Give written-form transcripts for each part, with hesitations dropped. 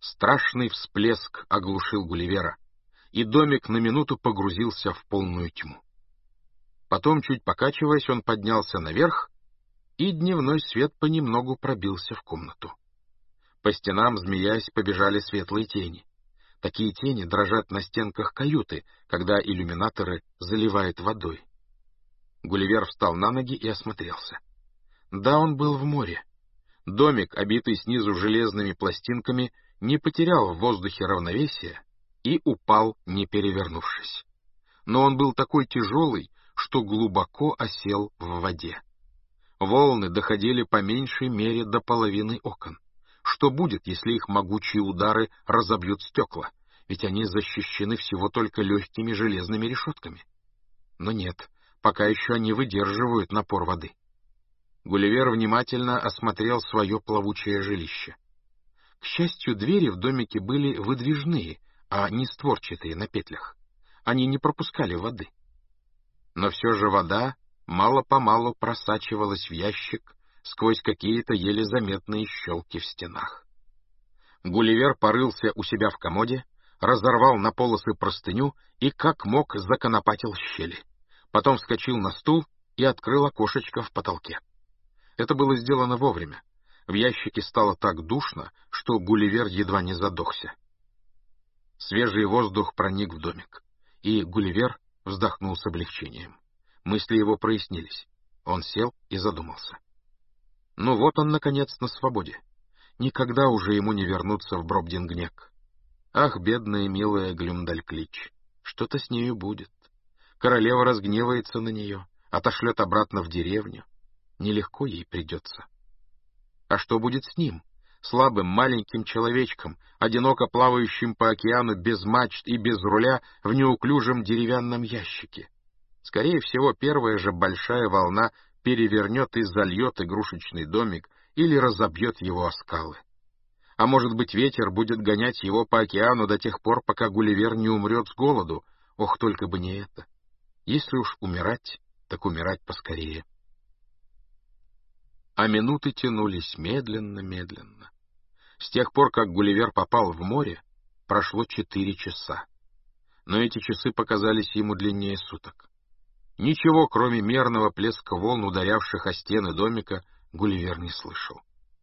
Страшный всплеск оглушил Гулливера, и домик на минуту погрузился в полную тьму. Потом, чуть покачиваясь, он поднялся наверх, и дневной свет понемногу пробился в комнату. По стенам, змеясь, побежали светлые тени. Такие тени дрожат на стенках каюты, когда иллюминаторы заливают водой. Гулливер встал на ноги и осмотрелся. Да, он был в море. Домик, обитый снизу железными пластинками, не потерял в воздухе равновесия и упал, не перевернувшись. Но он был такой тяжелый, что глубоко осел в воде. Волны доходили по меньшей мере до половины окон. Что будет, если их могучие удары разобьют стекла? Ведь они защищены всего только легкими железными решетками. Но нет, пока еще они выдерживают напор воды. Гулливер внимательно осмотрел свое плавучее жилище. К счастью, двери в домике были выдвижные, а не створчатые на петлях. Они не пропускали воды. Но все же вода мало-помалу просачивалась в ящик сквозь какие-то еле заметные щелки в стенах. Гулливер порылся у себя в комоде, разорвал на полосы простыню и как мог законопатил щели. Потом вскочил на стул и открыл окошечко в потолке. Это было сделано вовремя. В ящике стало так душно, что Гулливер едва не задохся. Свежий воздух проник в домик, и Гулливер вздохнул с облегчением. Мысли его прояснились. Он сел и задумался. Ну вот он, наконец, на свободе. Никогда уже ему не вернуться в Бробдингнек. Ах, бедная милая Глюмдальклич, что-то с нею будет. Королева разгневается на нее, отошлет обратно в деревню. Нелегко ей придется. А что будет с ним, слабым маленьким человечком, одиноко плавающим по океану без мачт и без руля в неуклюжем деревянном ящике? Скорее всего, первая же большая волна перевернет и зальет игрушечный домик или разобьет его о скалы. А может быть, ветер будет гонять его по океану до тех пор, пока Гулливер не умрет с голоду. Ох, только бы не это. Если уж умирать, так умирать поскорее. А минуты тянулись медленно-медленно. С тех пор, как Гулливер попал в море, прошло 4 часа. Но эти часы показались ему длиннее суток. Ничего, кроме мерного плеска волн, ударявших о стены домика, Гулливер не слышал.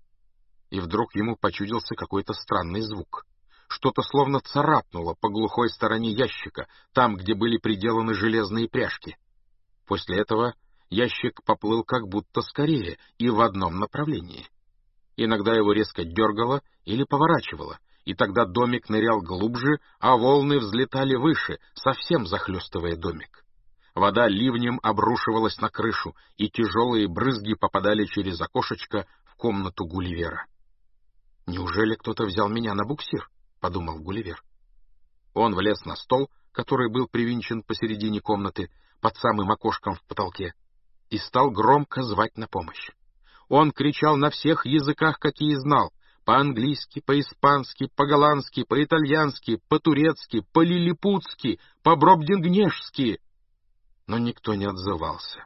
И вдруг ему почудился какой-то странный звук. Что-то словно царапнуло по глухой стороне ящика, там, где были приделаны железные пряжки. После этого ящик поплыл как будто скорее и в одном направлении. Иногда его резко дергало или поворачивало, и тогда домик нырял глубже, а волны взлетали выше, совсем захлестывая домик. Вода ливнем обрушивалась на крышу, и тяжелые брызги попадали через окошечко в комнату Гулливера. «Неужели кто-то взял меня на буксир?» — подумал Гулливер. Он влез на стол, который был привинчен посередине комнаты, под самым окошком в потолке, и стал громко звать на помощь. Он кричал на всех языках, какие знал, по-английски, по-испански, по-голландски, по-итальянски, по-турецки, по-лилипутски, по-бробдингнешски, но никто не отзывался.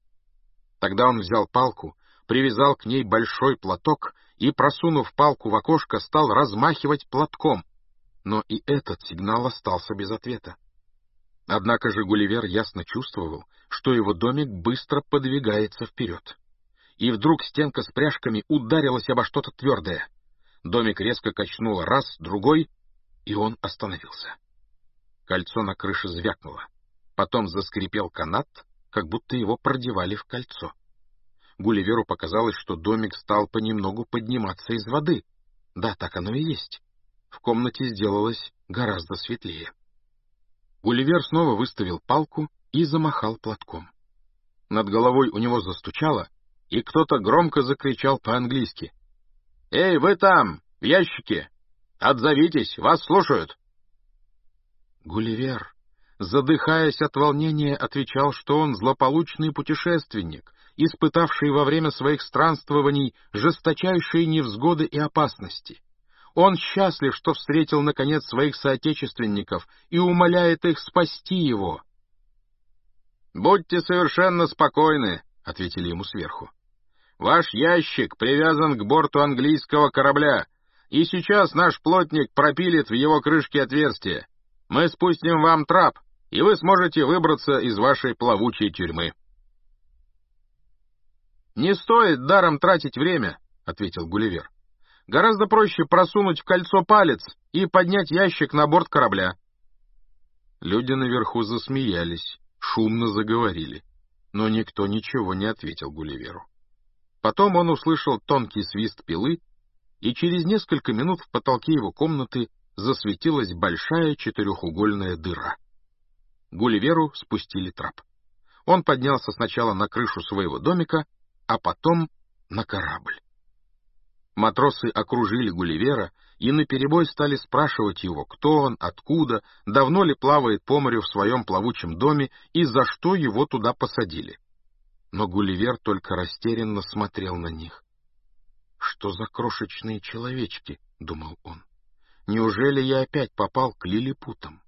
Тогда он взял палку, привязал к ней большой платок и, просунув палку в окошко, стал размахивать платком, но и этот сигнал остался без ответа. Однако же Гулливер ясно чувствовал, что его домик быстро подвигается вперед. И вдруг стенка с пряжками ударилась обо что-то твердое. Домик резко качнуло раз, другой, и он остановился. Кольцо на крыше звякнуло. Потом заскрипел канат, как будто его продевали в кольцо. Гулливеру показалось, что домик стал понемногу подниматься из воды. Да, так оно и есть. В комнате сделалось гораздо светлее. Гулливер снова выставил палку и замахал платком. Над головой у него застучало, и кто-то громко закричал по-английски: «Эй, вы там, в ящике! Отзовитесь, вас слушают!» Гулливер, задыхаясь от волнения, отвечал, что он злополучный путешественник, испытавший во время своих странствований жесточайшие невзгоды и опасности. Он счастлив, что встретил, наконец, своих соотечественников и умоляет их спасти его. «Будьте совершенно спокойны», — ответили ему сверху. «Ваш ящик привязан к борту английского корабля. и сейчас наш плотник пропилит в его крышке отверстие. Мы спустим вам трап, и вы сможете выбраться из вашей плавучей тюрьмы». «Не стоит даром тратить время», — ответил Гулливер. «Гораздо проще просунуть в кольцо палец и поднять ящик на борт корабля». Люди наверху засмеялись, шумно заговорили, но никто ничего не ответил Гулливеру. Потом он услышал тонкий свист пилы, и через несколько минут в потолке его комнаты засветилась большая четырехугольная дыра. Гулливеру спустили трап. Он поднялся сначала на крышу своего домика, а потом на корабль. Матросы окружили Гулливера и наперебой стали спрашивать его, кто он, откуда, давно ли плавает по морю в своем плавучем доме и за что его туда посадили. Но Гулливер только растерянно смотрел на них. «Что за крошечные человечки?» — думал он. «Неужели я опять попал к лилипутам?»